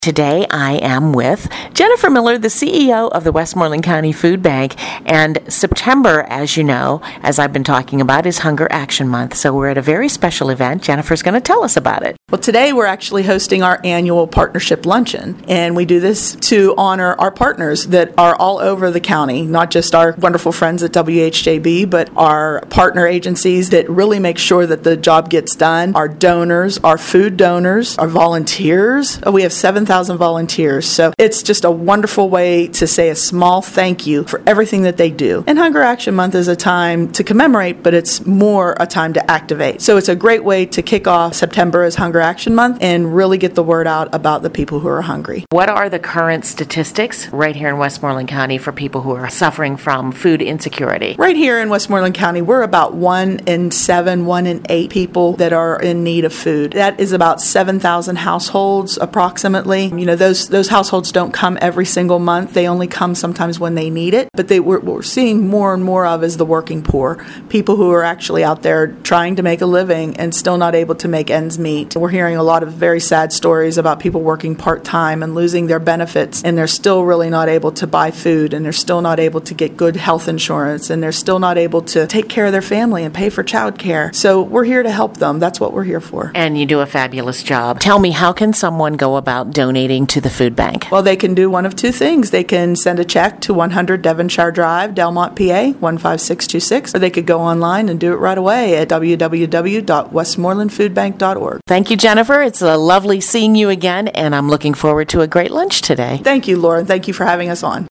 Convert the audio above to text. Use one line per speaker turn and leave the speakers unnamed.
Today I am with Jennifer Miller, the CEO of the Westmoreland County Food Bank, and September, as you know, as I've been talking about, is Hunger Action Month. So we're at a very special event. Jennifer's going to tell us about it.
Well, today we're actually hosting our annual partnership luncheon, and we do this to honor our partners that are all over the county, not just our wonderful friends at WHJB, but our partner agencies that really make sure that the job gets done, our donors, our food donors, our volunteers. We have 7,000 volunteers, so it's just a wonderful way to say a small thank you for everything that they do. And Hunger Action Month is a time to commemorate, but it's more a time to activate. So it's a great way to kick off September as Hunger Action Month and really get the word out about the people who are hungry.
What are the current statistics right here in Westmoreland County for people who are suffering from food insecurity?
Right here in Westmoreland County, we're about 1 in 7, 1 in 8 people that are in need of food. That is about 7,000 households approximately. You know, those households don't come every single month. They only come sometimes when they need it. But what we're seeing more and more of is the working poor, people who are actually out there trying to make a living and still not able to make ends meet. We're hearing a lot of very sad stories about people working part-time and losing their benefits, and they're still really not able to buy food, and they're still not able to get good health insurance, and they're still not able to take care of their family and pay for childcare. So we're here to help them. That's what we're here for.
And you do a fabulous job. Tell me, how can someone go about donating to the food bank?
Well, they can do one of two things. They can send a check to 100 Devonshire Drive, Delmont, PA, 15626, or they could go online and do it right away at www.westmorelandfoodbank.org.
Thank you, Jennifer. It's lovely seeing you again, and I'm looking forward to a great lunch today.
Thank you, Laura. Thank you for having us on.